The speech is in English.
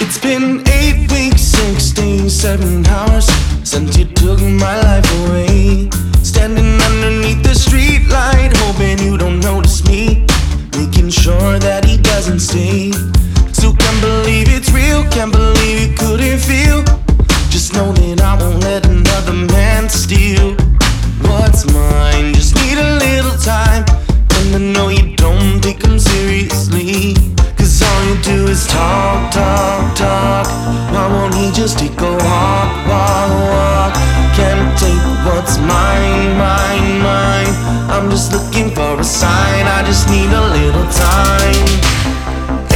It's been 8 weeks, 67 hours since you took my life away. Standing underneath the street light, hoping you don't notice me, making sure that he doesn't stay. Still can't believe it's real, can't believe you couldn't feel. Just know that I won't let another man steal what's mine. Just need a little time, and I know you don't take him seriously, 'cause all you do is talk, talk, talk. Why won't he just take a walk, walk, walk? Can't take what's mine, mine, mine. I'm just looking for a sign, I just need a little time.